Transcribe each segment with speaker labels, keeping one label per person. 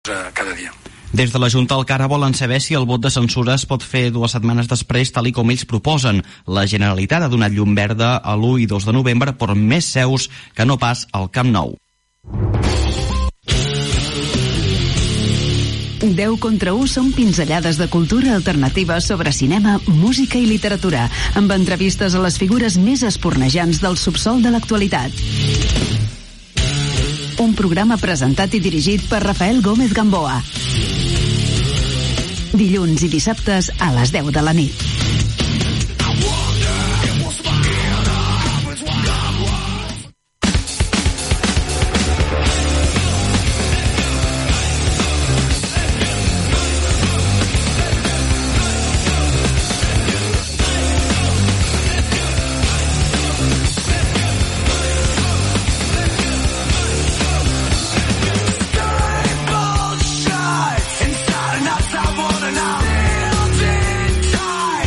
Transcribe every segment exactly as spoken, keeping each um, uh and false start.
Speaker 1: cada dia.
Speaker 2: Des de la Junta encara volen saber si el vot de censura es pot fer dues setmanes després, tal i com ells proposen. La Generalitat ha donat llum verda a l'u i dos de novembre per més seus que no pas al Camp Nou.
Speaker 3: deu contra u són pinzellades de cultura alternativa sobre cinema, música i literatura, amb entrevistes a les figures més espornejants del subsol de l'actualitat. Un programa presentat i dirigit per Rafael Gómez Gamboa. Dilluns i dissabtes a les deu de la nit.
Speaker 4: Inside, and I wanna know.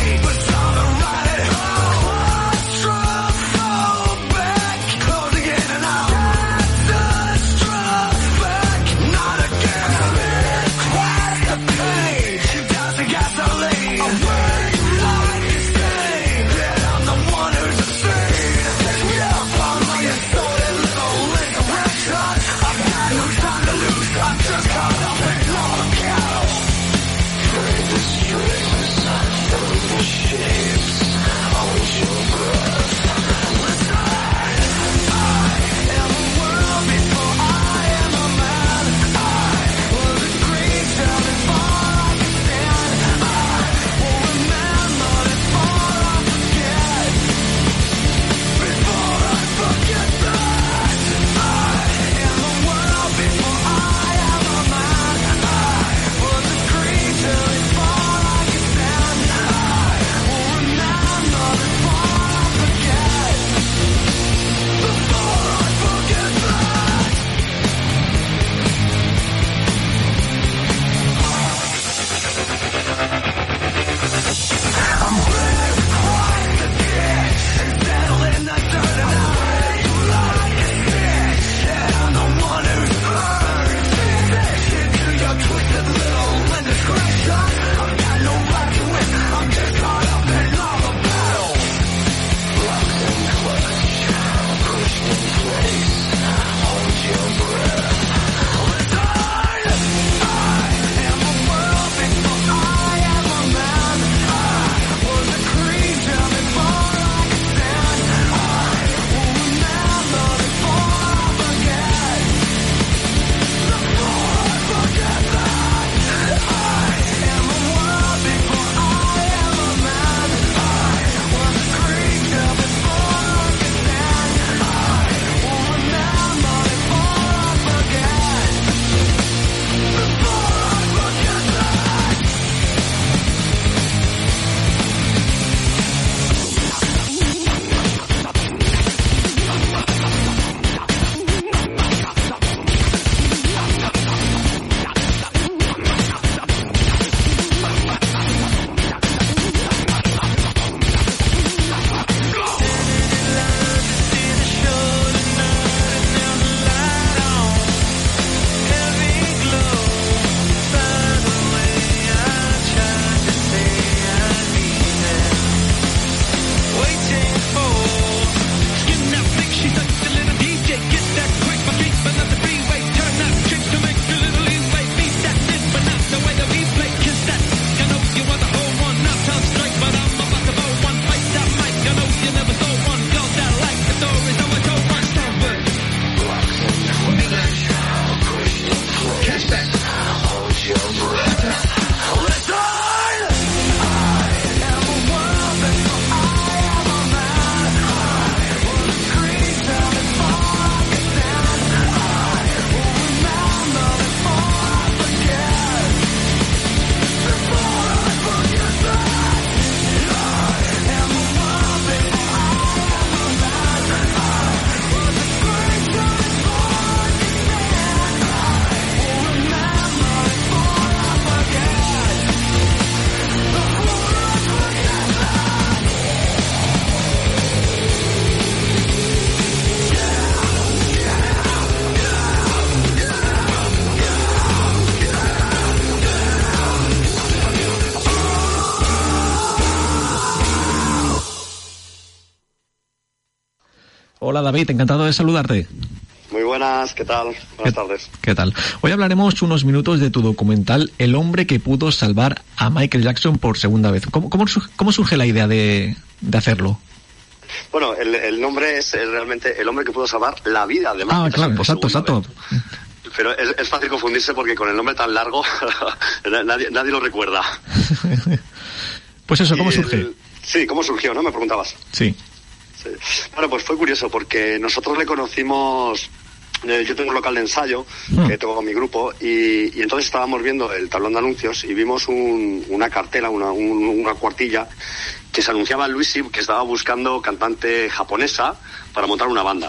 Speaker 1: Hola David, encantado de saludarte.
Speaker 4: Muy buenas, ¿qué tal? Buenas
Speaker 1: ¿Qué,
Speaker 4: tardes.
Speaker 1: ¿Qué tal? Hoy hablaremos unos minutos de tu documental El hombre que pudo salvar a Michael Jackson por segunda vez. ¿Cómo, cómo, cómo surge la idea de, de hacerlo?
Speaker 4: Bueno, el, el nombre es, es realmente El hombre que pudo salvar la vida de Michael
Speaker 1: Jackson. Ah, claro, exacto, exacto.
Speaker 4: Vez. Pero es, es fácil confundirse porque con el nombre tan largo nadie, nadie lo recuerda.
Speaker 1: Pues eso, ¿cómo surge?
Speaker 4: El, sí, ¿cómo surgió, no? Me preguntabas.
Speaker 1: Sí.
Speaker 4: sí. Bueno, pues fue curioso porque nosotros le conocimos... Yo tengo un local de ensayo
Speaker 1: mm.
Speaker 4: que tengo con mi grupo y, y entonces estábamos viendo el tablón de anuncios y vimos un, una cartela, una, un, una cuartilla que se anunciaba Luisi, que estaba buscando cantante japonesa para montar una banda.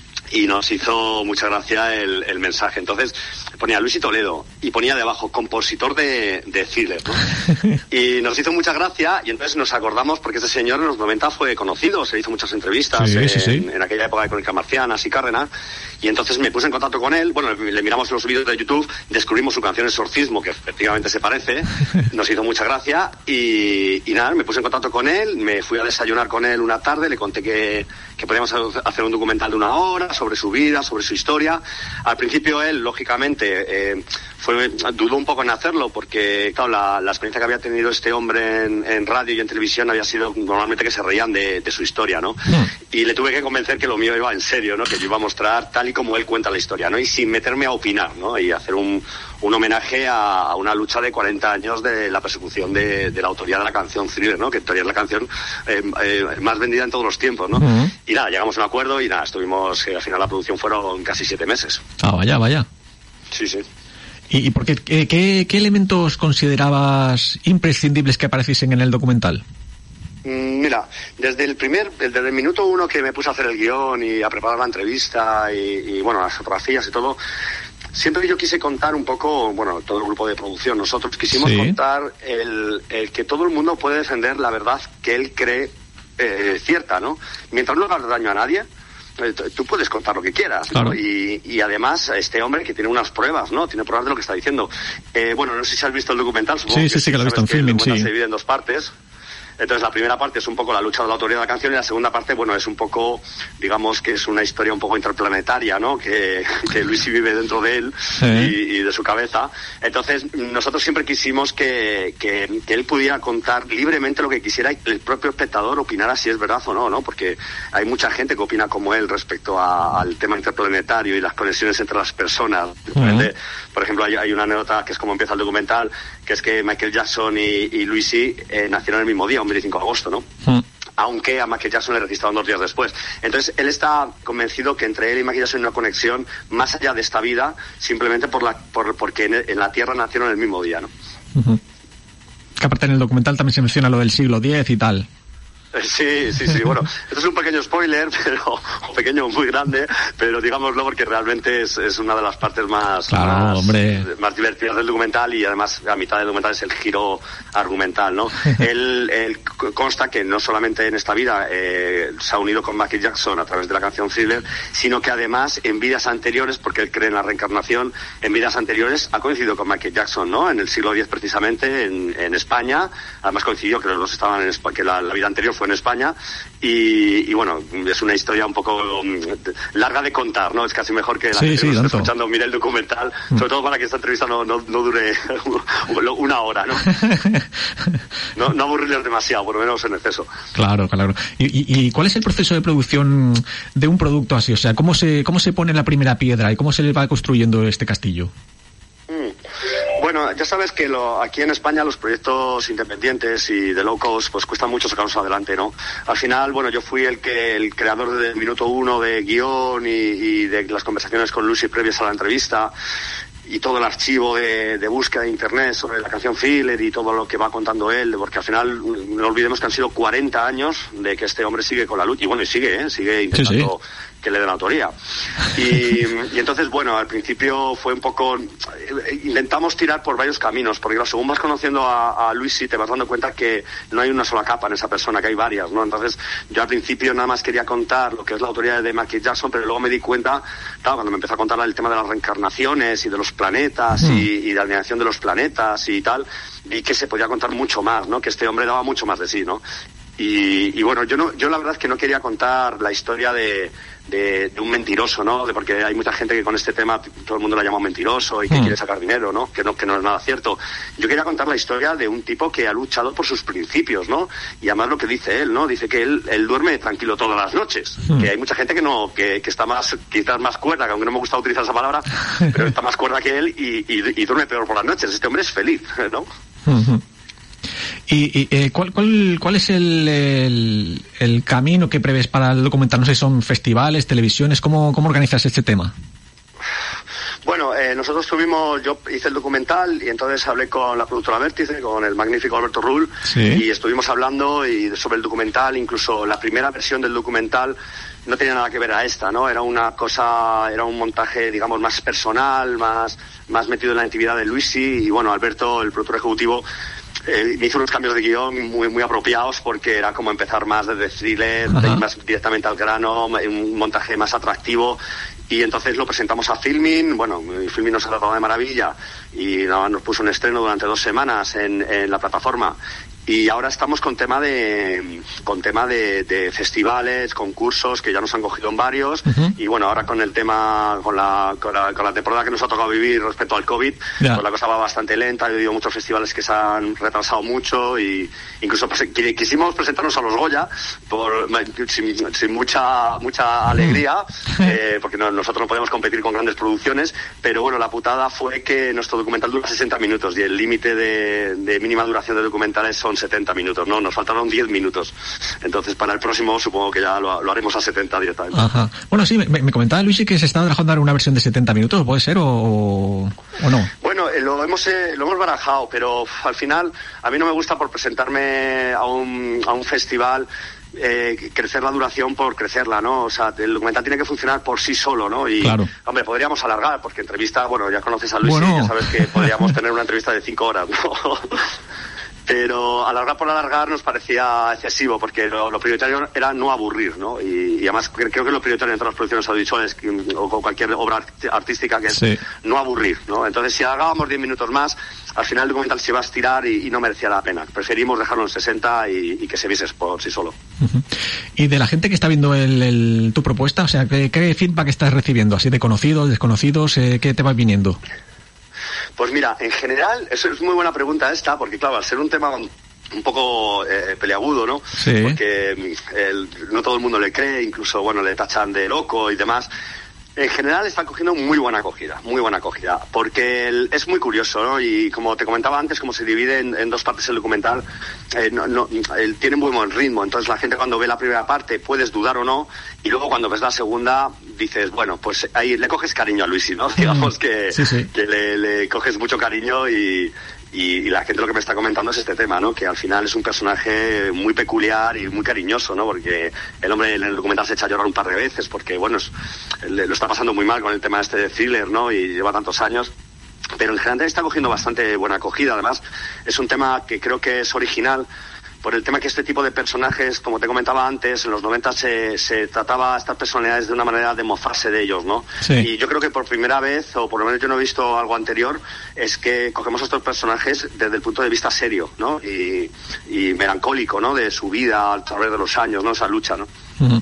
Speaker 4: Y nos hizo mucha gracia el, el mensaje. Entonces ponía Luisi Toledo y ponía debajo compositor de, de Thriller, ¿no? Y nos hizo mucha gracia y entonces nos acordamos porque este señor en los noventa fue conocido, se hizo muchas entrevistas
Speaker 1: sí,
Speaker 4: en,
Speaker 1: sí, sí.
Speaker 4: en aquella época de Crónicas Marcianas y Cárdenas. Y entonces me puse en contacto con él, bueno, le miramos los vídeos de YouTube, descubrimos su canción Exorcismo, que efectivamente se parece, nos hizo mucha gracia y, y nada, me puse en contacto con él, me fui a desayunar con él una tarde, le conté que, que podíamos hacer un documental de una hora sobre su vida, sobre su historia. Al principio él, lógicamente, eh, fue, dudó un poco en hacerlo porque, claro, la, la experiencia que había tenido este hombre en, en radio y en televisión había sido normalmente que se reían de, de su historia, ¿no? Mm. Y le tuve que convencer que lo mío iba en serio, ¿no? Que yo iba a mostrar tal y como él cuenta la historia, ¿no? Y sin meterme a opinar, ¿no? Y hacer un, un homenaje a, a una lucha de cuarenta años de la persecución de, de la autoría de la canción Thriller, ¿no? Que en teoría es la canción eh, eh, más vendida en todos los tiempos, ¿no? Uh-huh. Y nada, llegamos a un acuerdo y nada, estuvimos, eh, al final la producción fueron casi siete meses.
Speaker 1: Ah, vaya, vaya.
Speaker 4: Sí, sí.
Speaker 1: ¿Y, y por qué, qué, qué, qué elementos considerabas imprescindibles que apareciesen en el documental?
Speaker 4: Mira, desde el primer, desde el minuto uno que me puse a hacer el guión y a preparar la entrevista y, y bueno, las fotografías y todo, siempre yo quise contar un poco, bueno, todo el grupo de producción, nosotros quisimos sí. contar el, el que todo el mundo puede defender la verdad que él cree eh, cierta, ¿no? Mientras no hagas daño a nadie, tú puedes contar lo que quieras,
Speaker 1: claro.
Speaker 4: ¿no? Y, y además este hombre que tiene unas pruebas, ¿no? Tiene pruebas de lo que está diciendo. Eh, bueno, no sé si has visto el documental, supongo
Speaker 1: sí,
Speaker 4: que
Speaker 1: sí, sí, que lo he visto en filming, sí.
Speaker 4: Se divide en dos partes. Entonces la primera parte es un poco la lucha de la autoría de la canción y la segunda parte, bueno, es un poco, digamos que es una historia un poco interplanetaria, ¿no? Que, que Luisi vive dentro de él sí. y, y de su cabeza. Entonces nosotros siempre quisimos que, que, que él pudiera contar libremente lo que quisiera y que el propio espectador opinara si es verdad o no, ¿no? Porque hay mucha gente que opina como él respecto a, al tema interplanetario y las conexiones entre las personas. Uh-huh. Por ejemplo, hay, hay una anécdota que es como empieza el documental, que es que Michael Jackson y, y Luisi eh, nacieron el mismo día, un veinticinco de agosto, ¿no? Mm. Aunque a Michael Jackson le registraron dos días después. Entonces, él está convencido que entre él y Michael Jackson hay una conexión más allá de esta vida, simplemente por la por porque en, en la Tierra nacieron el mismo día, ¿no?
Speaker 1: Uh-huh. Que aparte en el documental también se menciona lo del siglo diez y tal.
Speaker 4: Sí, sí, sí, bueno, esto es un pequeño spoiler, pero un pequeño muy grande, pero digámoslo porque realmente es, es una de las partes más,
Speaker 1: claro,
Speaker 4: más,
Speaker 1: hombre.
Speaker 4: más divertidas del documental y además a mitad del documental es el giro argumental, ¿no? él, él consta que no solamente en esta vida eh, se ha unido con Michael Jackson a través de la canción Thriller, sino que además en vidas anteriores, porque él cree en la reencarnación, en vidas anteriores ha coincidido con Michael Jackson, ¿no? En el siglo diez precisamente, en, en España, además coincidió que los dos estaban en España, que la, la vida anterior fue en España y, y bueno, es una historia un poco um, larga de contar, ¿no? Es casi mejor que la
Speaker 1: sí,
Speaker 4: gente
Speaker 1: sí,
Speaker 4: que
Speaker 1: esté
Speaker 4: escuchando mire el documental, mm. sobre todo para que esta entrevista no, no, no dure una hora, ¿no? no no aburrirles demasiado, por lo menos en exceso.
Speaker 1: Claro, claro. ¿Y, y, y cuál es el proceso de producción de un producto así? O sea, ¿cómo se, cómo se pone la primera piedra y cómo se le va construyendo este castillo?
Speaker 4: Bueno, ya sabes que lo, aquí en España los proyectos independientes y de low cost pues cuesta mucho sacarlos adelante, ¿no? Al final, bueno, yo fui el que el creador del minuto uno de guión y, y de las conversaciones con Lucy previas a la entrevista y todo el archivo de, de búsqueda de internet sobre la canción Thriller y todo lo que va contando él, porque al final no olvidemos que han sido cuarenta años de que este hombre sigue con la lucha y bueno, y sigue, ¿eh? Sigue intentando... Sí, sí. que le den autoría. Y, y entonces, bueno, al principio fue un poco... Intentamos tirar por varios caminos, porque claro, según vas conociendo a, a Luisi, te vas dando cuenta que no hay una sola capa en esa persona, que hay varias, ¿no? Entonces, yo al principio nada más quería contar lo que es la autoría de Michael Jackson, pero luego me di cuenta, claro, cuando me empezó a contar el tema de las reencarnaciones y de los planetas mm. y, y de la alineación de los planetas y tal, vi que se podía contar mucho más, ¿no? Que este hombre daba mucho más de sí, ¿no? Y, y bueno, yo no, yo la verdad es que no quería contar la historia de, de, de un mentiroso, ¿no? De, porque hay mucha gente que con este tema todo el mundo lo llama mentiroso y que mm. quiere sacar dinero, ¿no? Que no, que no es nada cierto. Yo quería contar la historia de un tipo que ha luchado por sus principios, ¿no? Y además lo que dice él, ¿no? Dice que él, él duerme tranquilo todas las noches. Mm. Que hay mucha gente que no, que, que está más, quizás más cuerda, que aunque no me gusta utilizar esa palabra, pero está más cuerda que él y, y, y duerme peor por las noches. Este hombre es feliz, ¿no?
Speaker 1: Mm-hmm. ¿Y, y eh, ¿cuál, cuál, cuál es el, el, el camino que prevés para el documental? No sé si son festivales, televisiones, ¿cómo, cómo organizas este tema?
Speaker 4: Bueno, eh, nosotros tuvimos, yo hice el documental y entonces hablé con la productora Vértice, con el magnífico Alberto Rull, ¿sí? Y estuvimos hablando y sobre el documental, incluso la primera versión del documental no tenía nada que ver a esta, ¿no? Era una cosa, era un montaje, digamos, más personal, más, más metido en la intimidad de Luisi, y bueno, Alberto, el productor ejecutivo, Eh, me hizo unos cambios de guión muy muy apropiados porque era como empezar más desde thriller, de ir más directamente al grano, un montaje más atractivo, y entonces lo presentamos a Filmin. Bueno, Filmin nos ha tratado de maravilla y nada, nos puso un estreno durante dos semanas en, en la plataforma. Y ahora estamos con tema de con tema de, de festivales, concursos que ya nos han cogido en varios, uh-huh. Y bueno, ahora con el tema, con la, con la con la temporada que nos ha tocado vivir respecto al COVID, yeah. Pues la cosa va bastante lenta. He habido muchos festivales que se han retrasado mucho y incluso pues, quisimos presentarnos a los Goya por, sin, sin mucha mucha alegría, uh-huh. eh, porque no, nosotros no podíamos competir con grandes producciones, pero bueno, la putada fue que nuestro documental dura sesenta minutos y el límite de, de mínima duración de documentales son setenta minutos, ¿no? Nos faltaron diez minutos. Entonces, para el próximo supongo que ya lo, lo haremos a setenta directamente. Ajá.
Speaker 1: Bueno, sí, me, me comentaba Luisi que se estaba trabajando en una versión de setenta minutos, ¿puede ser o, o no?
Speaker 4: Bueno, eh, lo hemos eh, lo hemos barajado, pero al final a mí no me gusta por presentarme a un, a un festival Eh, crecer la duración por crecerla, ¿no? O sea, el documental tiene que funcionar por sí solo, ¿no? Y, claro. Hombre, podríamos alargar, porque entrevista, bueno, ya conoces a Luis, bueno. Y ya sabes que podríamos tener una entrevista de cinco horas, ¿no? Pero alargar por alargar nos parecía excesivo, porque lo, lo prioritario era no aburrir, ¿no? Y, y además creo que lo prioritario en todas las producciones audiovisuales o con cualquier obra artística que es sí. No aburrir, ¿no? Entonces, si alargábamos diez minutos más, al final el documental se iba a estirar y, y no merecía la pena. Preferimos dejarlo en sesenta y, y que se viese por sí solo.
Speaker 1: Uh-huh. Y de la gente que está viendo el, el, tu propuesta, o sea, ¿qué, qué feedback estás recibiendo? ¿Así de conocidos, desconocidos? Eh, ¿Qué te va viniendo?
Speaker 4: Pues mira, en general, eso es muy buena pregunta esta, porque claro, al ser un tema un poco eh, peleagudo, ¿no? Sí. Porque el, no todo el mundo le cree, incluso, bueno, le tachan de loco y demás. En general está cogiendo muy buena acogida, muy buena acogida, porque el, es muy curioso, ¿no? Y como te comentaba antes, como se divide en, en dos partes el documental, eh, no, no, el, tiene muy buen ritmo, entonces la gente cuando ve la primera parte puedes dudar o no, y luego cuando ves la segunda dices, bueno, pues ahí le coges cariño a Luisi, ¿no? Digamos que, sí, sí. que le, le coges mucho cariño y... Y, y la gente lo que me está comentando es este tema, ¿no? Que al final es un personaje muy peculiar y muy cariñoso, ¿no? Porque el hombre en el documental se echa a llorar un par de veces porque, bueno, es, le, lo está pasando muy mal con el tema este de thriller, ¿no? Y lleva tantos años. Pero en general está cogiendo bastante buena acogida. Además, es un tema que creo que es original por el tema que este tipo de personajes, como te comentaba antes, en los noventa se, se trataba a estas personalidades de una manera de mofarse de ellos, ¿no? Sí. Y yo creo que por primera vez, o por lo menos yo no he visto algo anterior, es que cogemos a estos personajes desde el punto de vista serio, ¿no? Y, y melancólico, ¿no? De su vida a través de los años, ¿no? Esa lucha, ¿no? Uh-huh.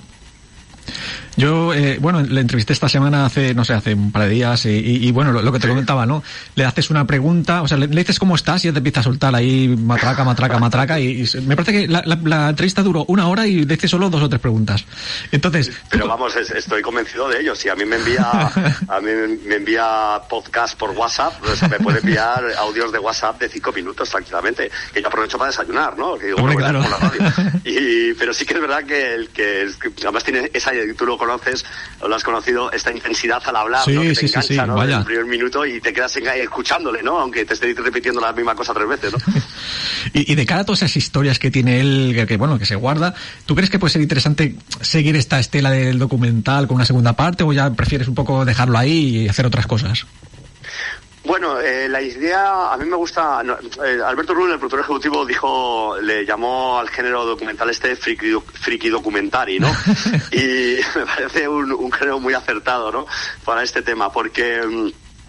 Speaker 1: Yo, eh, bueno, le entrevisté esta semana hace, no sé, hace un par de días y, y, y bueno, lo, lo que te sí. comentaba, ¿no? Le haces una pregunta, o sea, le, le dices cómo estás y ya te empieza a soltar ahí matraca, matraca, matraca y, y me parece que la, la, la entrevista duró una hora y le hice solo dos o tres preguntas. Entonces...
Speaker 4: Pero tú... vamos, es, estoy convencido de ello. Si a mí me envía, a mí me envía podcast por WhatsApp, pues me puede enviar audios de WhatsApp de cinco minutos tranquilamente, que yo aprovecho para desayunar, ¿no? Que digo, Hombre, bueno, claro. por la radio. Y, pero sí que es verdad que el que, que además tiene esa, tú lo conoces, o lo has conocido, esta intensidad al hablar, sí, ¿no? Que te sí, engancha, sí, sí, ¿no? En el primer minuto y te quedas escuchándole, ¿no? Aunque te esté repitiendo la misma cosa tres veces, ¿no?
Speaker 1: y, y de cara a todas esas historias que tiene él, que, que bueno, que se guarda, ¿tú crees que puede ser interesante seguir esta estela del documental con una segunda parte o ya prefieres un poco dejarlo ahí y hacer otras cosas?
Speaker 4: Bueno, eh, la idea, a mí me gusta, no, eh, Alberto Rull, el productor ejecutivo, dijo, le llamó al género documental este friki, friki documentari, ¿no? Y me parece un, un género muy acertado, ¿no? Para este tema, porque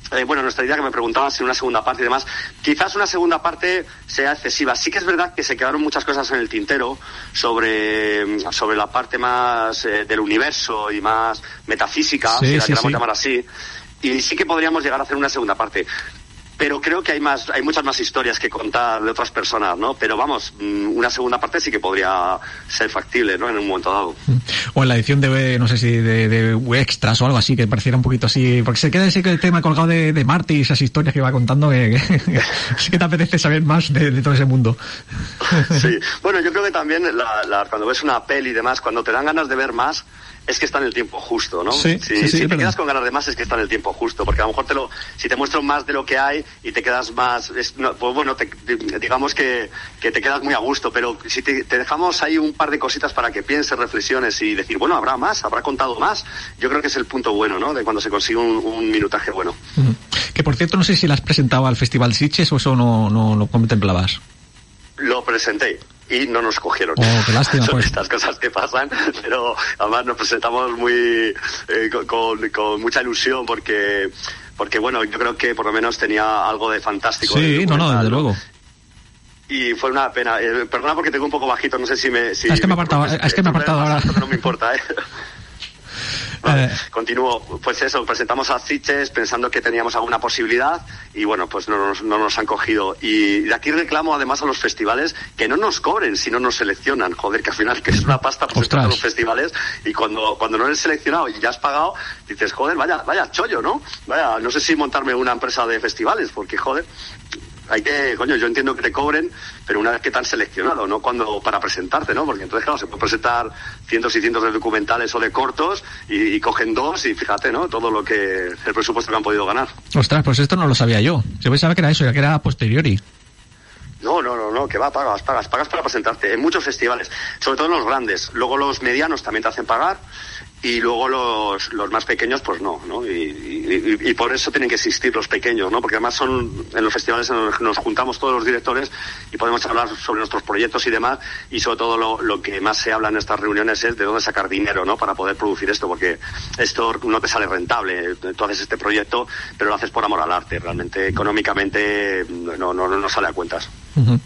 Speaker 4: Eh, bueno, nuestra idea, que me preguntabas si una segunda parte y demás, quizás una segunda parte sea excesiva. Sí que es verdad que se quedaron muchas cosas en el tintero sobre, sobre la parte más eh, del universo y más metafísica,
Speaker 1: sí,
Speaker 4: si la
Speaker 1: sí,
Speaker 4: queramos
Speaker 1: sí.
Speaker 4: llamar así, y sí que podríamos llegar a hacer una segunda parte. Pero creo que hay más, hay muchas más historias que contar de otras personas, ¿no? Pero vamos, una segunda parte sí que podría ser factible, ¿no? En un momento dado.
Speaker 1: O en la edición de, no sé si de, de extras o algo así, que pareciera un poquito así, porque se queda ese el tema colgado de, de Marte y esas historias que va contando, que, que, que sí que te apetece saber más de, de todo ese mundo.
Speaker 4: Sí, bueno, yo creo que también la, la, cuando ves una peli y demás, cuando te dan ganas de ver más, es que está en el tiempo justo, ¿no?
Speaker 1: Sí,
Speaker 4: si
Speaker 1: sí, sí,
Speaker 4: si te
Speaker 1: pero...
Speaker 4: quedas con ganas de más, es que está en el tiempo justo, porque a lo mejor te lo, si te muestro más de lo que hay y te quedas más, es, no, pues bueno, te, digamos que, que te quedas muy a gusto, pero si te, te dejamos ahí un par de cositas para que pienses, reflexiones y decir, bueno, habrá más, habrá contado más, yo creo que es el punto bueno, ¿no? De cuando se consigue un, un minutaje bueno.
Speaker 1: Uh-huh. Que por cierto, no sé si la has presentado al Festival Sitges o eso no, no lo contemplabas.
Speaker 4: Lo presenté y no nos cogieron.
Speaker 1: Oh, qué lástima.
Speaker 4: Son
Speaker 1: pues.
Speaker 4: estas cosas que pasan, pero además nos presentamos muy eh, con, con mucha ilusión porque, porque bueno, yo creo que por lo menos tenía algo de fantástico.
Speaker 1: Sí, no, no, desde luego.
Speaker 4: Y fue una pena. Eh, perdona porque tengo un poco bajito, no sé si me... Si
Speaker 1: es que me he
Speaker 4: me
Speaker 1: apartado, es que me he apartado ahora.
Speaker 4: No me importa, ¿eh? Vale, eh. Continúo. Pues eso, presentamos a Sitges pensando que teníamos alguna posibilidad y bueno, pues no nos, no nos han cogido. Y de aquí reclamo además a los festivales que no nos cobren si no nos seleccionan. Joder, que al final que es una pasta presentar a los festivales y cuando, cuando no eres seleccionado y ya has pagado, dices, joder, vaya, vaya chollo, ¿no? Vaya, no sé si montarme una empresa de festivales porque, joder... Hay que, coño, yo entiendo que te cobren, pero una vez que te han seleccionado, no cuando para presentarte, ¿no? Porque entonces, claro, se puede presentar cientos y cientos de documentales o de cortos y, y cogen dos y fíjate, ¿no? Todo lo que, el presupuesto que han podido ganar.
Speaker 1: Ostras, pues esto no lo sabía yo. Yo pensaba que era eso, ya que era a posteriori.
Speaker 4: No, no, no, no, que va, pagas, pagas, pagas para presentarte en muchos festivales, sobre todo en los grandes. Luego los medianos también te hacen pagar. Y luego los, los más pequeños, pues no, ¿no? Y, y, y por eso tienen que existir los pequeños, ¿no? Porque además son, en los festivales nos, nos juntamos todos los directores y podemos hablar sobre nuestros proyectos y demás, y sobre todo lo, lo que más se habla en estas reuniones es de dónde sacar dinero, ¿no? Para poder producir esto, porque esto no te sale rentable. Tú haces este proyecto, pero lo haces por amor al arte. Realmente, económicamente, no, no, no sale a cuentas.
Speaker 1: Uh-huh.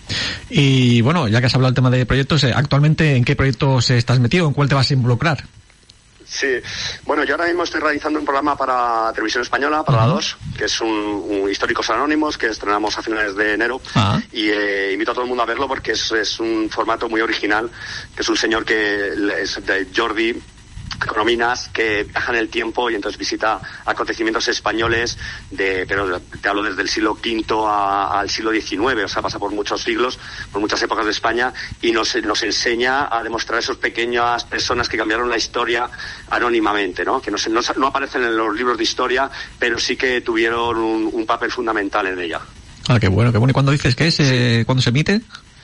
Speaker 1: Y bueno, ya que has hablado del tema de proyectos, ¿actualmente en qué proyectos estás metido? ¿En cuál te vas a involucrar?
Speaker 4: Sí, bueno, yo ahora mismo estoy realizando un programa para Televisión Española, para uh-huh. la dos, que es un, un Históricos Anónimos, que estrenamos a finales de enero, uh-huh. y eh, invito a todo el mundo a verlo porque es, es un formato muy original, que es un señor que es de Jordi Econominas, que viaja en el tiempo y entonces visita acontecimientos españoles de, pero te hablo desde el siglo quinto a, al siglo diecinueve, o sea, pasa por muchos siglos, por muchas épocas de España y nos, nos enseña a demostrar esas pequeñas personas que cambiaron la historia anónimamente, ¿no? Que no, se, no, no aparecen en los libros de historia, pero sí que tuvieron un, un papel fundamental en ella.
Speaker 1: Ah, qué bueno, qué bueno. ¿Y cuándo dices que es? Eh, ¿Cuándo se emite?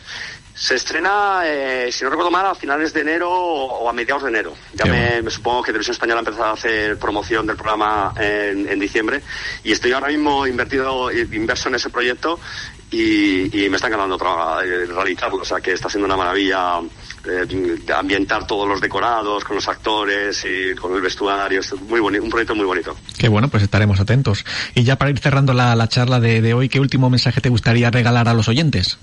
Speaker 4: Se estrena, eh, si no recuerdo mal, a finales de enero o a mediados de enero. Ya me, bueno. me supongo que Televisión Española ha empezado a hacer promoción del programa en, en diciembre y estoy ahora mismo invertido, inverso en ese proyecto y, y me está encantando tra- realizarlo. O sea que está siendo una maravilla eh, ambientar todos los decorados con los actores y con el vestuario. Es muy bonito, un proyecto muy bonito.
Speaker 1: Qué bueno, pues estaremos atentos. Y ya para ir cerrando la, la charla de, de hoy, ¿qué último mensaje te gustaría regalar a los oyentes?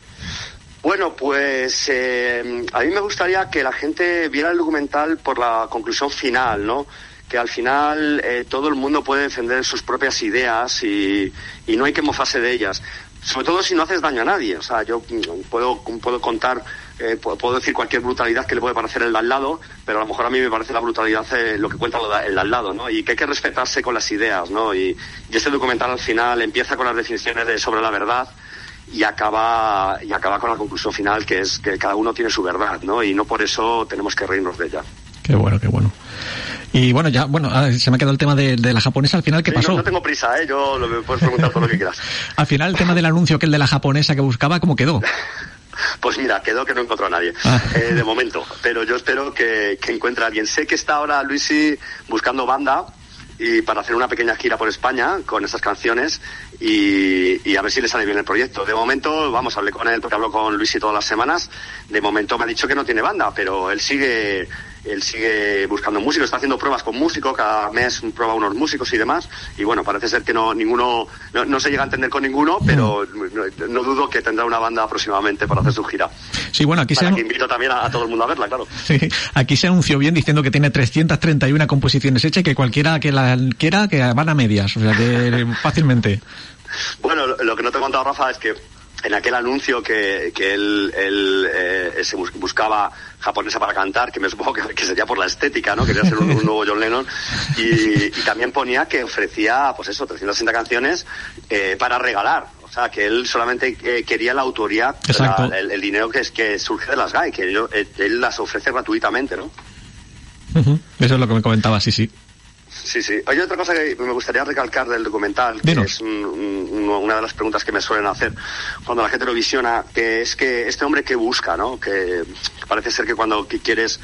Speaker 4: Bueno, pues eh, a mí me gustaría que la gente viera el documental por la conclusión final, ¿no? Que al final eh, todo el mundo puede defender sus propias ideas y, y no hay que mofarse de ellas. Sobre todo si no haces daño a nadie. O sea, yo puedo, puedo contar, eh, puedo decir cualquier brutalidad que le puede parecer el de al lado, pero a lo mejor a mí me parece la brutalidad eh, lo que cuenta el de al lado, ¿no? Y que hay que respetarse con las ideas, ¿no? Y, y este documental al final empieza con las definiciones de sobre la verdad y acaba y acaba con la conclusión final, que es que cada uno tiene su verdad, ¿no? Y no por eso tenemos que reírnos de ella.
Speaker 1: Qué bueno, qué bueno. Y bueno, ya, bueno, se me ha quedado el tema de, de la japonesa. Al final, ¿qué
Speaker 4: sí,
Speaker 1: pasó?
Speaker 4: No, no tengo prisa, ¿eh? Yo lo, me puedes preguntar todo lo que quieras.
Speaker 1: Al final, el tema del anuncio, que el de la japonesa que buscaba, ¿cómo quedó?
Speaker 4: Pues mira, quedó que no encontró a nadie, ah. eh, de momento. Pero yo espero que, que encuentre a alguien. Sé que está ahora Luisi buscando banda y para hacer una pequeña gira por España con esas canciones y, y a ver si le sale bien el proyecto. De momento, vamos, hablé con él porque hablo con Luisi todas las semanas. De momento me ha dicho que no tiene banda, pero él sigue él sigue buscando músicos, está haciendo pruebas con músicos, cada mes prueba unos músicos y demás, y bueno, parece ser que no ninguno no, no se llega a entender con ninguno, pero no, no dudo que tendrá una banda próximamente para hacer su gira.
Speaker 1: Sí, bueno, aquí
Speaker 4: para
Speaker 1: se
Speaker 4: que invito también a, a todo el mundo a verla, claro.
Speaker 1: Sí, aquí se anunció bien diciendo que tiene trescientas treinta y una composiciones hechas y que cualquiera que la quiera que van a medias, o sea que fácilmente.
Speaker 4: Bueno, lo, lo que no te he contado, Rafa, es que en aquel anuncio que, que él, él eh, se buscaba japonesa para cantar, que me supongo que, que sería por la estética, ¿no? Quería ser un, un nuevo John Lennon, y, y también ponía que ofrecía, pues eso, trescientas sesenta canciones eh, para regalar. O sea, que él solamente eh, quería la autoría, la, el, el dinero que, es, que surge de las G A E, que él, él las ofrece gratuitamente, ¿no?
Speaker 1: Uh-huh. Eso es lo que me comentaba, sí, sí.
Speaker 4: Sí, sí. Hay otra cosa que me gustaría recalcar del documental, que
Speaker 1: Dinos.
Speaker 4: es un, un, una de las preguntas que me suelen hacer cuando la gente lo visiona, que es que este hombre que busca, ¿no? Que parece ser que cuando quieres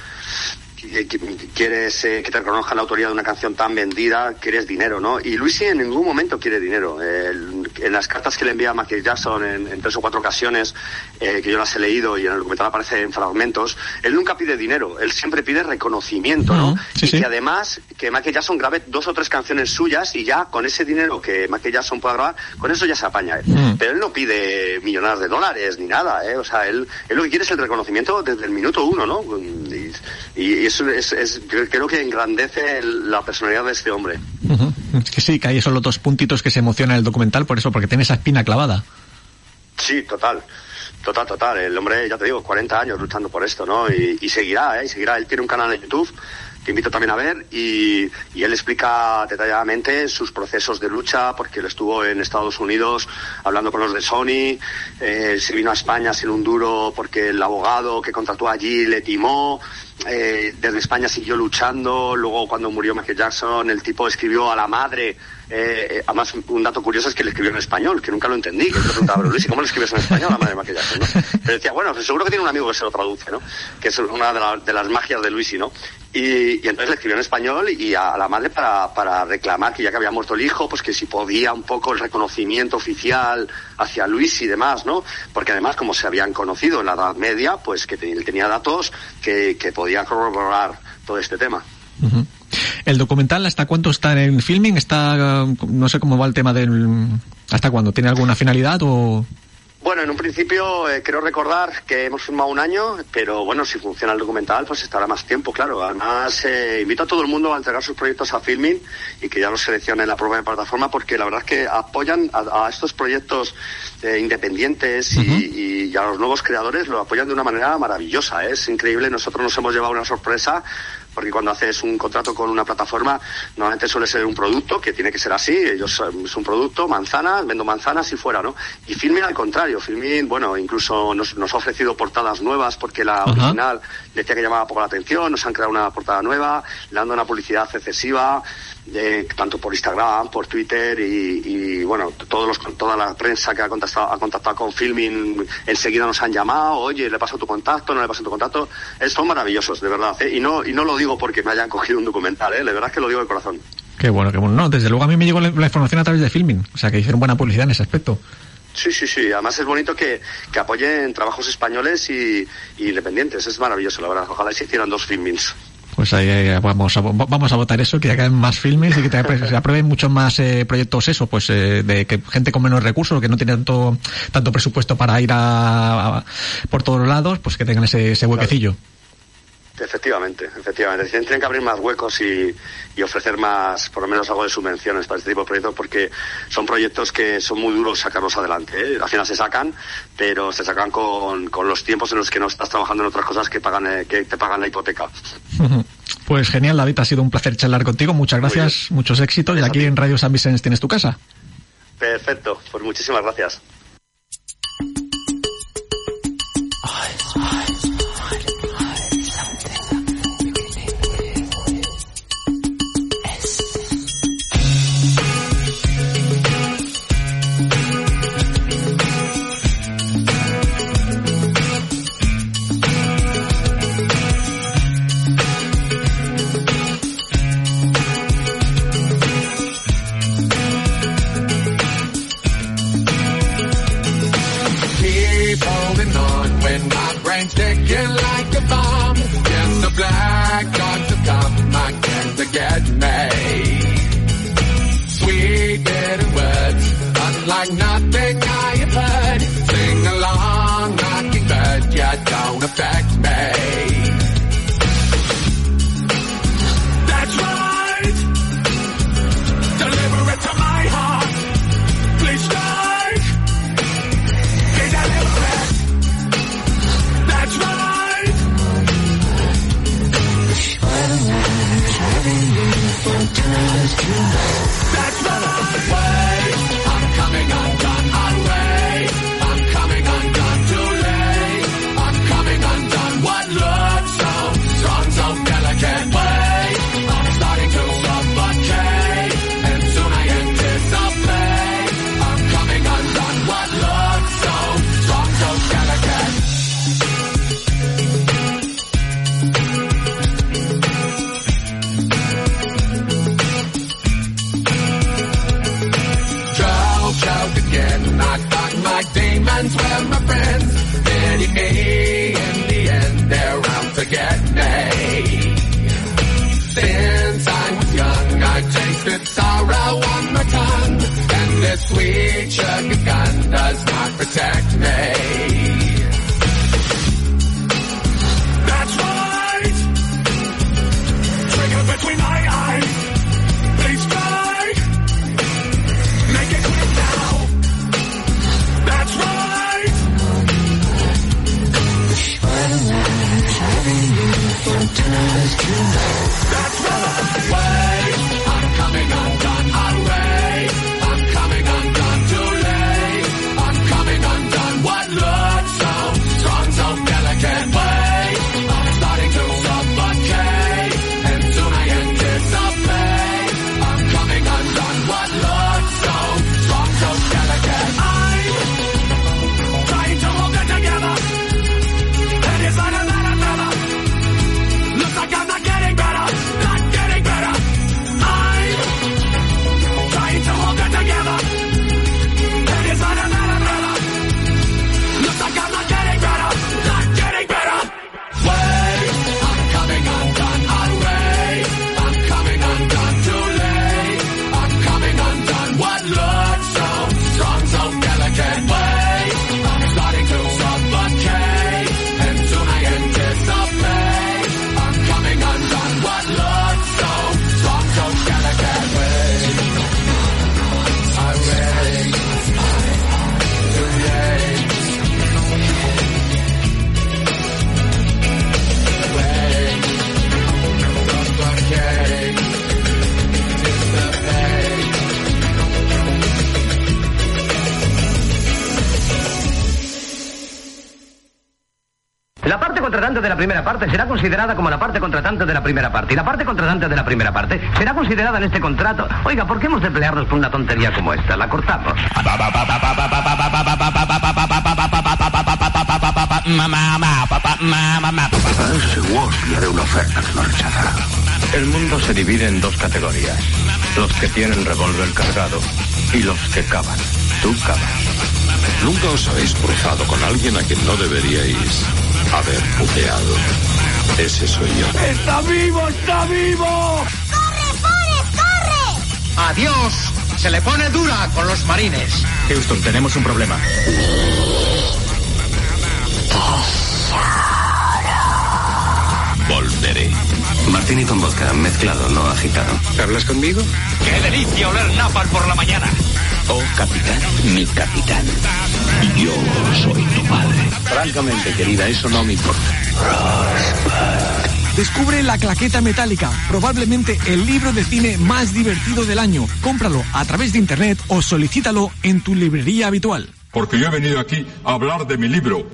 Speaker 4: quieres eh, que te reconozcan la autoría de una canción tan vendida, quieres dinero, ¿no? Y Luisi en ningún momento quiere dinero. Eh, en las cartas que le envía a Michael Jackson en, en tres o cuatro ocasiones, eh, que yo las he leído y en el documental aparece en fragmentos, él nunca pide dinero, él siempre pide reconocimiento, ¿no? Uh-huh. Sí, y sí. Que además, que Michael Jackson grabe dos o tres canciones suyas y ya con ese dinero que Michael Jackson pueda grabar, con eso ya se apaña él. Uh-huh. Pero él no pide millonadas de dólares ni nada, ¿eh? O sea, él, él lo que quiere es el reconocimiento desde el minuto uno, ¿no? Y, y eso es, es, creo que engrandece el, la personalidad de este hombre.
Speaker 1: Uh-huh. Es que sí, que hay esos dos puntitos que se emocionan en el documental, por eso, porque tiene esa espina clavada.
Speaker 4: Sí, total. Total, total. El hombre, ya te digo, cuarenta años luchando por esto, ¿no? Y, y seguirá, ¿eh? Y seguirá. Él tiene un canal de YouTube que invito también a ver, y, y él explica detalladamente sus procesos de lucha, porque él estuvo en Estados Unidos hablando con los de Sony, eh, se vino a España sin un duro porque el abogado que contrató allí le timó, eh, desde España siguió luchando, luego cuando murió Michael Jackson el tipo escribió a la madre, eh, además un dato curioso es que le escribió en español, que nunca lo entendí, que yo le preguntaba, pero Luis, ¿cómo le escribes en español a la madre de Michael Jackson, no? Pero decía, bueno, pues seguro que tiene un amigo que se lo traduce, ¿no? Que es una de, la, de las magias de Luisi, ¿no? Y, y entonces le escribió en español y a, a la madre para, para reclamar que ya que había muerto el hijo, pues que si podía un poco el reconocimiento oficial hacia Luis y demás, ¿no? Porque además, como se habían conocido en la Edad Media, pues que él tenía datos que, que podían corroborar todo este tema.
Speaker 1: Uh-huh. ¿El documental hasta cuánto está en filming? Está, no sé cómo va el tema del... ¿Hasta cuándo? ¿Tiene alguna finalidad o...?
Speaker 4: Bueno, en un principio eh, creo recordar que hemos filmado un año, pero bueno, si funciona el documental, pues estará más tiempo, claro. Además, eh, invito a todo el mundo a entregar sus proyectos a Filmin y que ya los seleccione en la propia plataforma, porque la verdad es que apoyan a, a estos proyectos eh, independientes y, uh-huh. y a los nuevos creadores, lo apoyan de una manera maravillosa, ¿eh? Es increíble. Nosotros nos hemos llevado una sorpresa, porque cuando haces un contrato con una plataforma, normalmente suele ser un producto, que tiene que ser así, ellos es un producto, manzanas, vendo manzanas y fuera, ¿no? Y Filmin al contrario, Filmin, bueno, incluso nos, nos ha ofrecido portadas nuevas, porque la uh-huh. original decía que llamaba poco la atención, nos han creado una portada nueva, le han dado una publicidad excesiva, eh, tanto por Instagram, por Twitter, y, y bueno, todos los, toda la prensa que ha contactado, ha contactado con Filmin, enseguida nos han llamado, oye, le paso tu contacto, no le paso tu contacto, eh, son maravillosos, de verdad, ¿eh? Y no, y no lo digo porque me hayan cogido un documental, ¿eh? De verdad es que lo digo de corazón.
Speaker 1: Qué bueno, qué bueno. No, desde luego a mí me llegó la, la información a través de Filmin, o sea que hicieron buena publicidad en ese aspecto.
Speaker 4: Sí, sí, sí. Además es bonito que, que apoyen trabajos españoles y, y independientes. Es maravilloso, la verdad. Ojalá se hicieran dos Filmins.
Speaker 1: Pues ahí, ahí vamos a vamos a votar eso, que ya caen más filmes y que te, se aprueben muchos más eh, proyectos, eso, pues eh, de que gente con menos recursos, que no tiene tanto tanto presupuesto para ir a, a por todos lados, pues que tengan ese, ese huequecillo. Claro.
Speaker 4: Efectivamente, efectivamente. Tienen que abrir más huecos y, y ofrecer más, por lo menos algo de subvenciones para este tipo de proyectos, porque son proyectos que son muy duros sacarlos adelante, ¿eh? Al final se sacan, pero se sacan con, con los tiempos en los que no estás trabajando en otras cosas que pagan eh, que te pagan la hipoteca.
Speaker 1: Pues genial, David, ha sido un placer charlar contigo. Muchas gracias, muchos éxitos. Y aquí en Radio San Vicente tienes tu casa.
Speaker 4: Perfecto, pues muchísimas gracias.
Speaker 5: Ticking like a bomb. Yes, the black like demons were my friends. Pity me, in the end they're out to get me. Since I was young, I tasted sorrow on my tongue, and this sweet sugar gun does not protect me. That's right! Trigger between my eyes. Please strike! Make it quick now! That's right! That's right! Wait! I'm coming undone, hooray! I'm coming undone too late. I'm coming undone. What looks so strong, so delicate? Wait! I'm starting to suffocate, and soon I anticipate. I'm coming undone. What looks so strong, so delicate? I'm trying to hold it together. It is like a matter of looks like I'm not getting better, not getting better. I'm trying to hold it together. It is not a matter, looks like I'm not getting better, not getting better. Wait, I'm coming undone, hooray. I'm coming undone too late. I'm coming undone. What looks so strong, so delicate? Wait, I'm starting to suffocate, and soon I anticipate. I'm coming undone. What looks so strong, so delicate? Wait, I'm ready. Too late. Wait, suffocate. Dissipate.
Speaker 6: La parte contratante de la primera parte será considerada como la parte contratante de la primera parte. Y la parte contratante de la primera parte será considerada en este contrato. Oiga, ¿por qué hemos de pelearnos por una tontería como esta? La cortamos.
Speaker 7: Seguro le haré una oferta que no rechazará. El mundo se divide en dos categorías. Los que tienen revólver cargado y los que cavan. Tú cavas.
Speaker 8: Nunca os habéis cruzado con alguien a quien no deberíais haber puteado. Ese soy yo.
Speaker 5: ¡Está vivo, está vivo!
Speaker 9: ¡Corre, Forrest, corre!
Speaker 6: ¡Adiós! Se le pone dura con los marines.
Speaker 7: Houston, tenemos un problema.
Speaker 8: Volveré.
Speaker 7: Martini con vodka, mezclado, no agitado.
Speaker 8: ¿Hablas conmigo?
Speaker 6: ¡Qué delicia oler napalm por la mañana!
Speaker 7: Oh, capitán, mi capitán. Yo soy tu padre. Francamente, querida, eso no me importa.
Speaker 1: Descubre La Claqueta Metálica, probablemente el libro de cine más divertido del año. Cómpralo a través de internet o solicítalo en tu librería habitual.
Speaker 8: Porque yo he venido aquí a hablar de mi libro.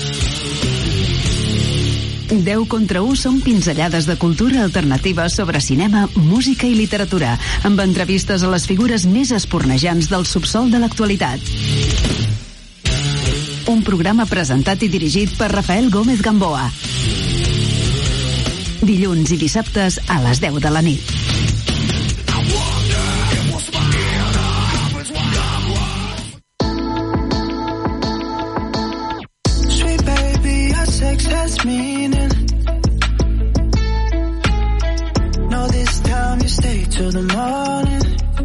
Speaker 3: deu contra u són pinzellades de cultura alternativa sobre cinema, música i literatura, amb entrevistes a les figures més espornejants del subsol de l'actualitat. Un programa presentat i dirigit per Rafael Gómez Gamboa. Dilluns i dissabtes a les deu de la nit.
Speaker 5: Sweet baby, our sex has meaning. No, this time you stay till the morning.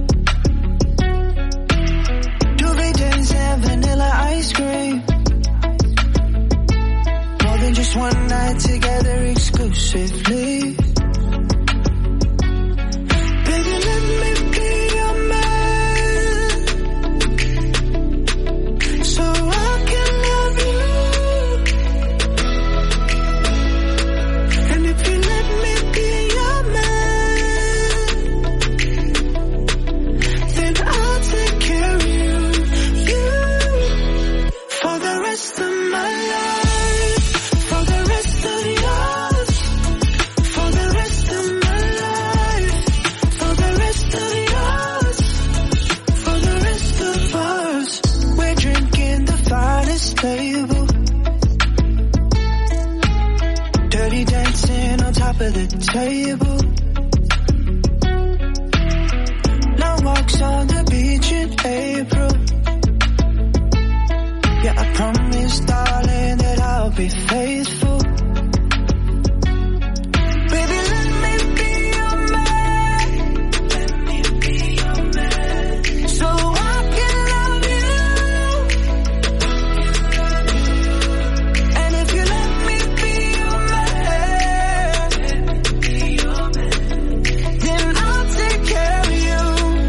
Speaker 5: Duvet days and vanilla ice cream. More than just one night together exclusively. Baby, let me be your man, so I can love you. And if you let me be your man, then I'll take care of you, you, for the rest of my life, for the rest of yours, for the rest of my life, for the rest of yours, for the rest of us. We're drinking the finest table, dirty dancing on top of the table. Long walks on the beach in April.
Speaker 10: be faithful. Baby, let me be your man. Let me be your man. So I can love you. And if you let me be your man, be your man, then I'll take care of you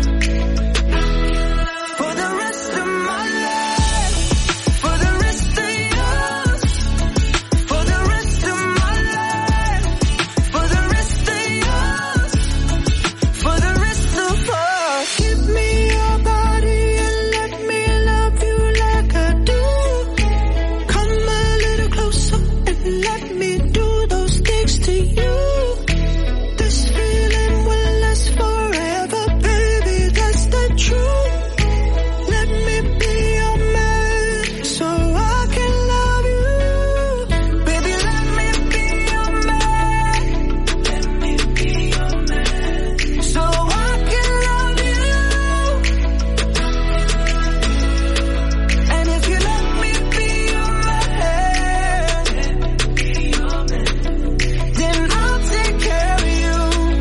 Speaker 10: for the rest of my life, for the rest of yours, for the rest of my life, for the rest of yours, for the rest of us. Give me your body and let me love you like I do. Come a little closer and let me do those things to you. This feeling will last forever, baby, that's the truth. Let me be your man so I can love you. Baby, let me be your man. Let me be your man so I can love you. And if you let me be your man, be your man, then I'll take care of you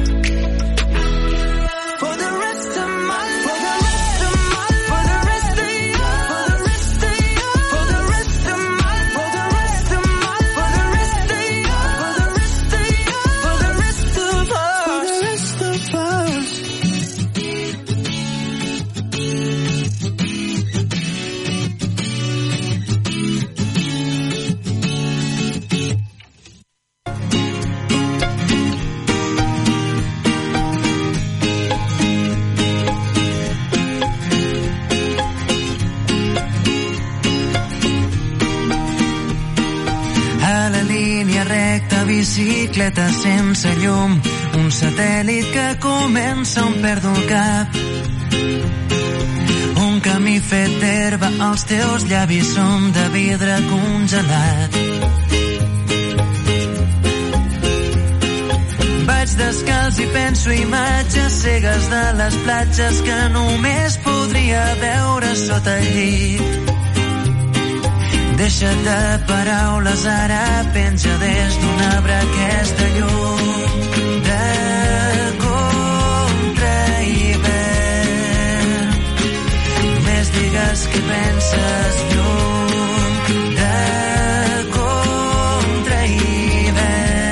Speaker 10: for the rest of my life, for the rest of my life, for the rest of yours, for the rest of yours, for the rest of my, for the rest of yours, for the rest of yours, for the rest of us, for the rest of us.
Speaker 11: A la línia recta, bicicleta sense llum, un satèl·lit que comença on perdo el cap. Un camí fet d'herba, els teus llavis són de vidre congelat. Vaig descalç i penso imatges cegues de les platges que només podria veure sota el llit. Deixa't de paraules, ara penja des d'un arbre aquesta llum de contrahivern. Més digues què penses, llum de contrahivern.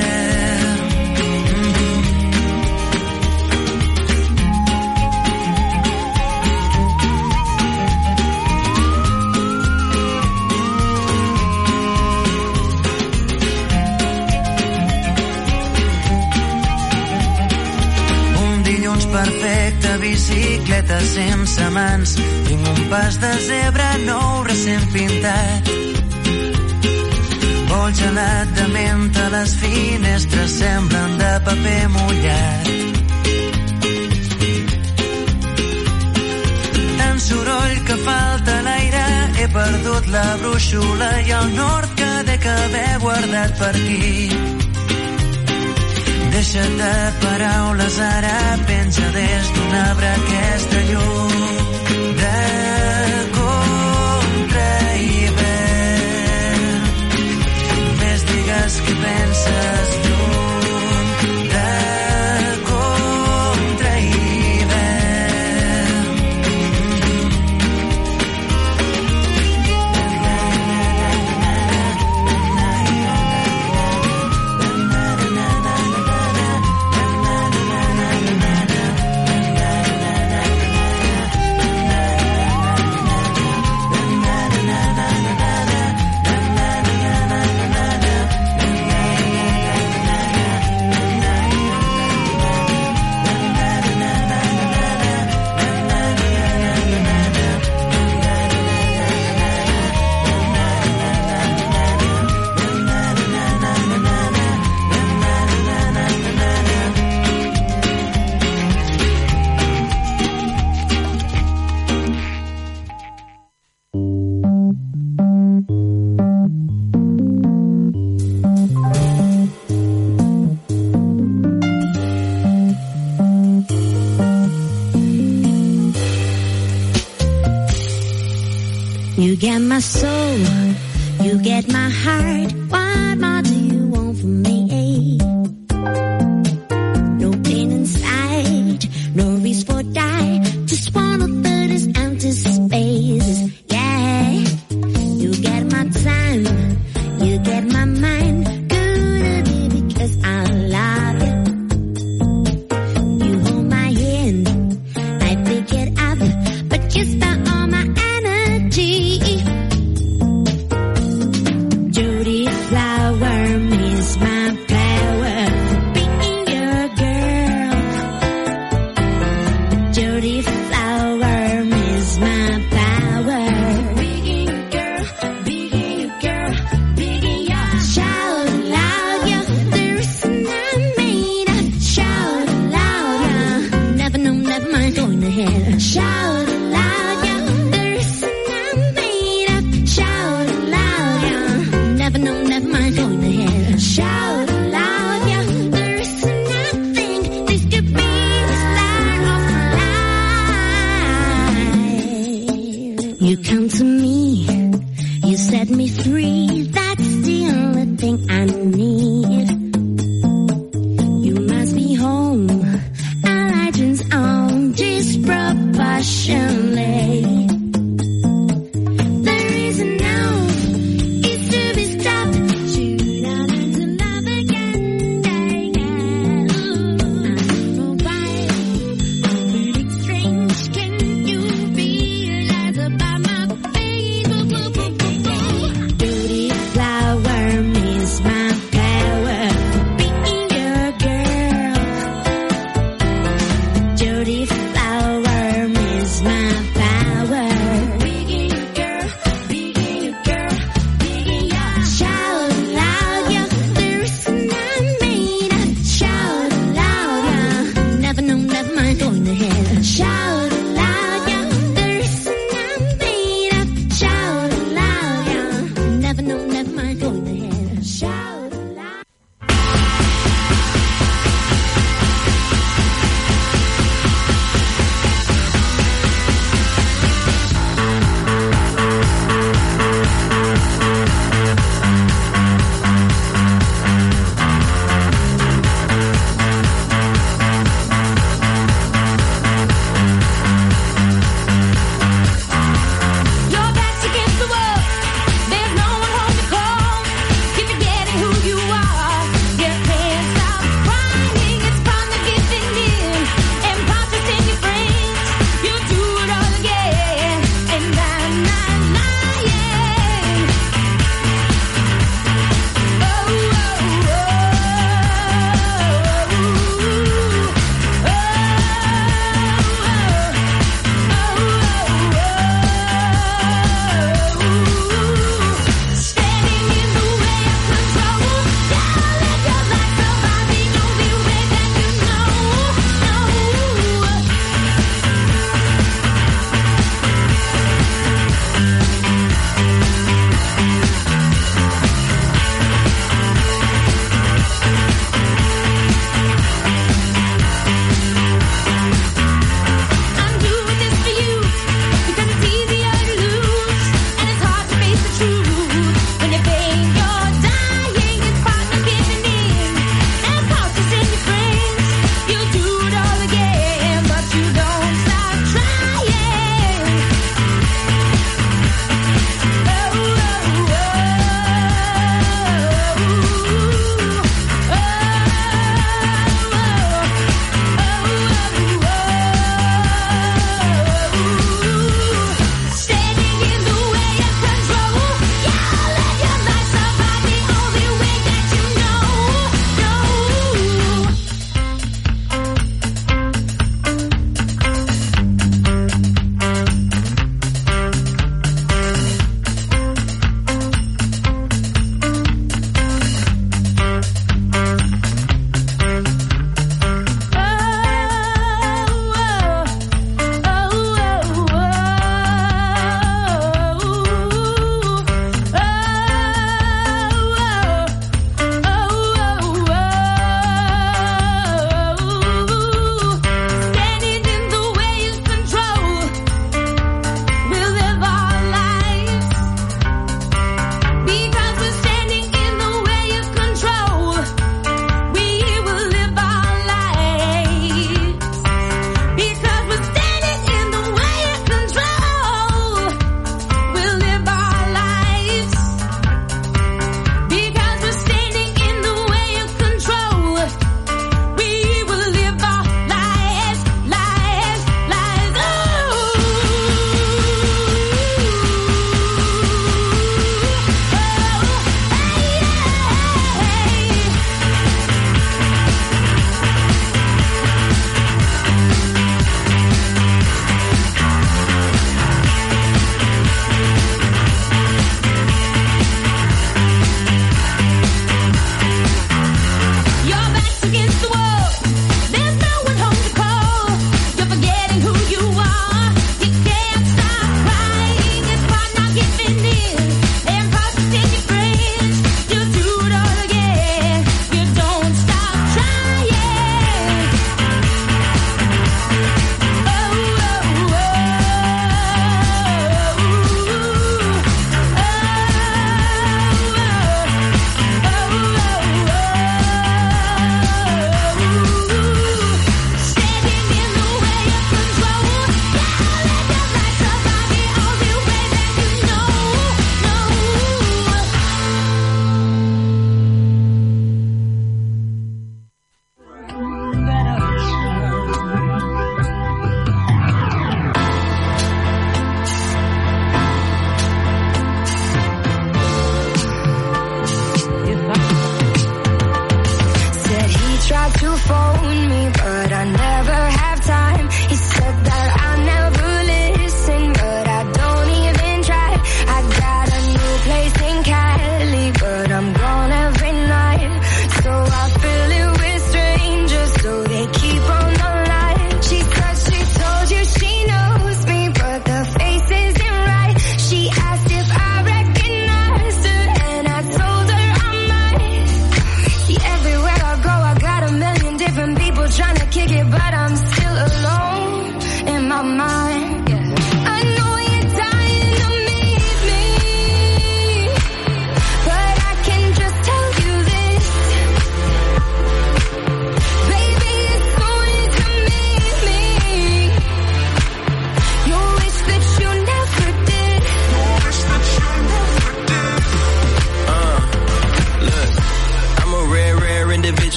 Speaker 11: Perfecte, bicicleta sense mans, tinc un pas de zebra nou recent pintat. Vol gelat de menta, les finestres semblen de paper mullat. Tant soroll que falta l'aire, he perdut la brúixola i el nord que dec haver guardat per aquí. Deixa't de paraules, ara penja des d'un arbre aquesta llum de contrahivern. Més digues què penses, llum de contrahivern.
Speaker 12: You get my soul, You get my heart, what more do you want from me? No pain inside, no reason for die, just wanna fill this empty space, yeah. You get my time, you get my mind, good be because I love you. You hold my hand, I pick it up, but you spent all my energy. Judy Flower means my power, being your girl. Judy Flower means my power, being your girl, being your girl, being your. Shout loud, yeah, there's not made up. Shout loud, yeah, never know, never mind, going ahead. Shout loud, yeah, there's not made up. Shout loud, yeah, never know, never mind, going ahead. Shout loud, yeah, there's nothing this could be this light of life. You come to me, you set me free, that's the only thing I need. You must be home, our legends on disproportionately. The reason now is to be stopped. Shoot out into love again, yeah, yeah. Ooh, I don't know why, I'm feeling strange. Can you realize about my face? Ooh, ooh, ooh, ooh, ooh. Judy Flower means my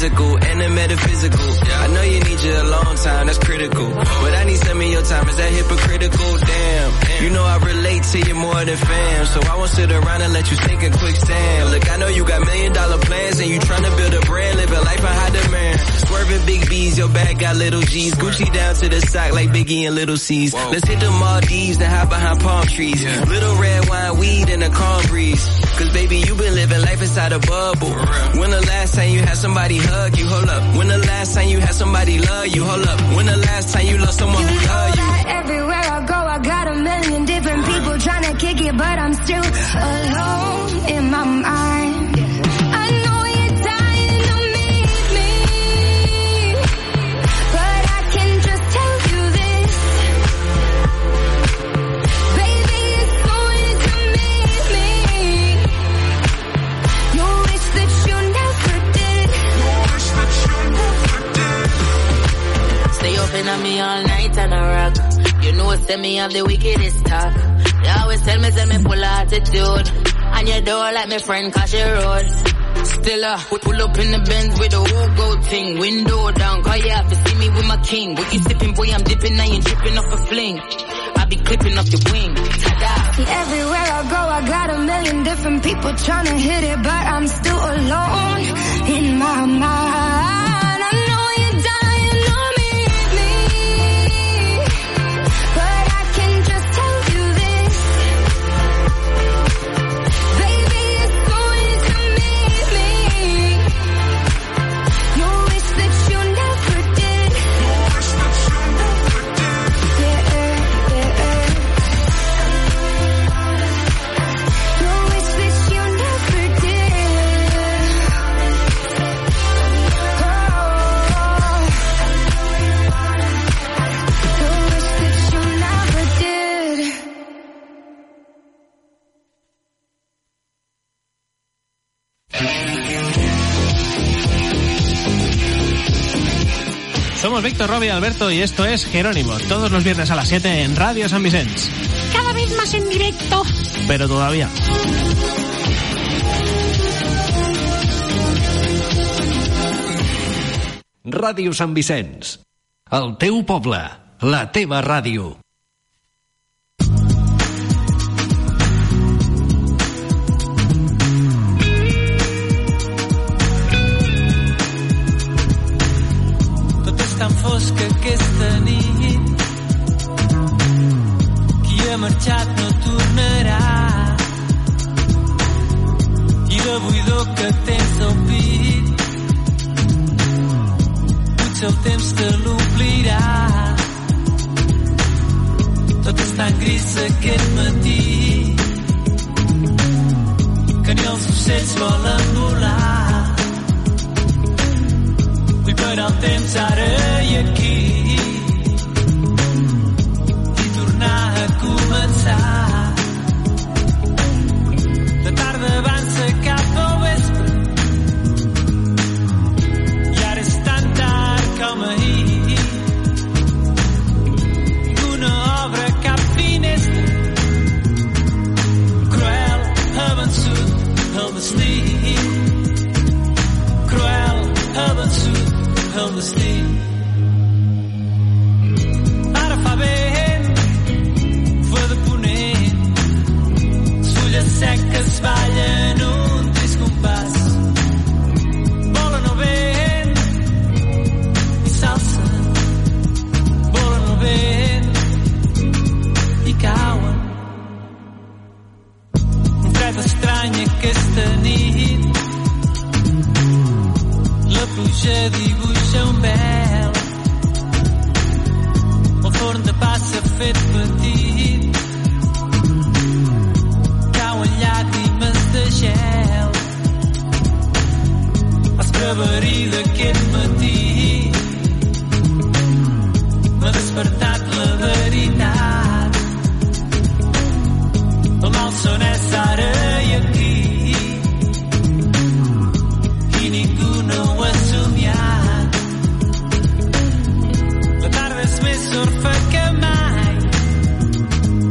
Speaker 13: physical and the metaphysical. I know you need your alone time, that's critical. But I need some of your time, is that hypocritical? Damn, you know I relate to you more than fam. So I won't sit around and let you sink in quicksand. Look, I know you got million dollar plans and you tryna build a brand, living life in high demand. Swerving big B's, your bag got little G's. Gucci down to the sock like Biggie and Little C's. Whoa. Let's hit the Maldives and hide behind palm trees. Yeah. Little red wine, weed, and a calm breeze. Cause baby, you been living life inside a bubble. When the last time you had somebody hug you? Hold up. When the last time you had somebody love you? Hold up. When the last time you loved someone who loved you?
Speaker 12: Everywhere I go, I got a million different people trying to kick it, but I'm still alone in my mind. I know you're dying to meet me, but I can just tell you this, baby, it's going to meet me. You wish that you never did. You wish that you never did.
Speaker 14: Stay open on me all night on a rock. You know, send me have the wickedest talk. You always tell me, tell me full of attitude. And your door like my friend cause she road. Still uh, we pull up in the Benz with the whole gold thing. Window down, cause you have to see me with my king. What you sipping, boy, I'm dipping, I ain't tripping off a fling. I be clipping off your wing. Ta-da.
Speaker 12: Everywhere I go, I got a million different people trying to hit it, but I'm still alone in my mind.
Speaker 15: Somos Víctor, Robbie y Alberto y esto es Jerónimo, todos los viernes a las siete en Radio San Vicens.
Speaker 16: Cada vez más en directo.
Speaker 15: Pero todavía.
Speaker 17: Ràdio Sant Vicenç. El teu poble, la teva ràdio.
Speaker 11: Tan fosca aquesta nit, qui ha marxat no tornarà, i la buidor que tens al pit potser el temps te l'omplirà. Tot és tan gris aquest matí que ni els ocells volen volar. Vull parar el temps ara i aquí i tornar a començar. De tarda avança cap al vespre i ara és tan tard com ahir. Ningú no obre cap finestra. Cruel ha vençut el destí. Cruel ha vençut el destí. Ara fa vent, fue de ponent, les fulles seques ballen un trist compàs, volen el vent i s'alcen, volen el vent i cauen. Un fred estrany aquesta nit, la pluja dibuixa un vel, el forn de pa s'ha fet petit, cauen llàgrimes de gel. Escreverí d'aquest matí m'ha despertat la veritat. El malson és ara i aquí i ningú no ho ha somiat. La tarda és més orfa que mai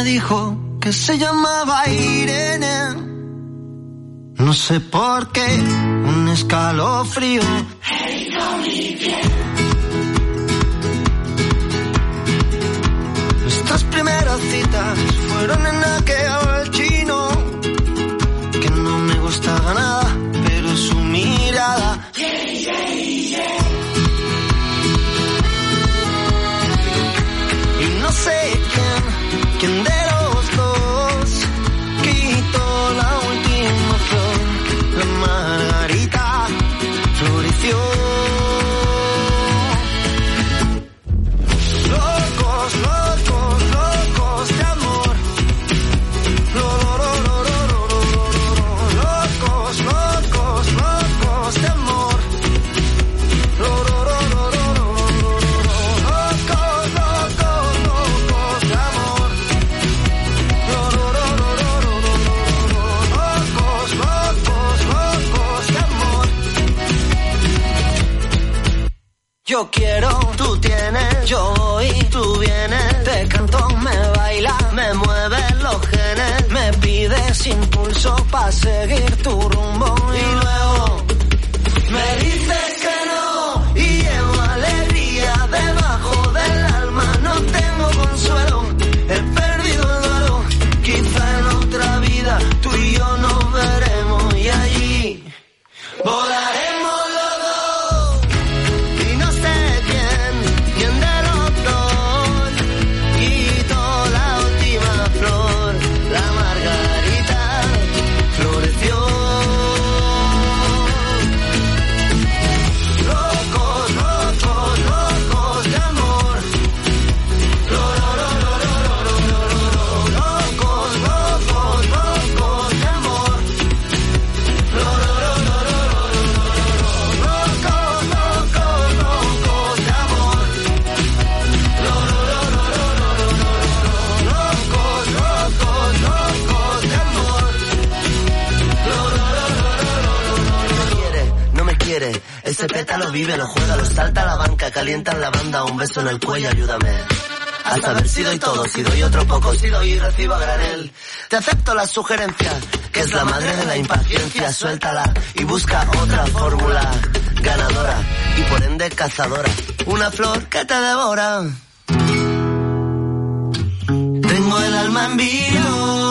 Speaker 11: dijo que se llamaba Irene. No sé por qué, un escalofrío. Nuestras primeras citas fueron en aquel chino, que no me gustaba nada, pero su mirada. Y no sé quién, quién de los dos quitó la última flor. La margarita floreció. Locos, locos, locos de amor. Lo, lo, lo, lo, lo, lo, lo, lo, lo. Locos, locos, locos de amor. Lo, lo, lo, lo, lo, lo, lo, lo, lo. Locos, locos, locos de amor. Lo, lo, lo, lo, lo, lo, lo, lo, lo. Locos, locos, locos de amor. Yo quiero, tú tienes, yo voy, tú vienes, te canto, me baila, me mueve los genes, me pides impulso pa' seguir tu rumbo y luego me dices que no y llevo alegría debajo del alma, no tengo consuelo, he perdido el duelo, quizá en otra vida tú y yo nos veremos y allí volaremos los dos. Y no sé quién, quién de los dos quitó la última flor, la margarita floreció. Locos, locos, locos de amor. Lo, lo, lo, lo, lo, lo, lo, lo, lo. Locos, locos, locos de amor. Lo, lo, lo, lo, lo, lo, lo, lo, lo. Locos, locos, locos de amor. Lo, lo, lo, lo, lo, lo, lo, lo, lo. Locos, locos, locos de amor. Lo, lo, lo, lo, lo, lo, lo, lo, lo. No me quiere, no me quiere. Ese pétalo vive, lo juega, lo salta a la banca, calienta en la banda, un beso en el cuello, ayúdame. A saber si doy todo, si doy otro poco, si doy y recibo a granel. Te acepto la sugerencia, que es la madre de la impaciencia, suéltala y busca otra fórmula ganadora y por ende cazadora, una flor que te devora. Tengo el alma en vilo.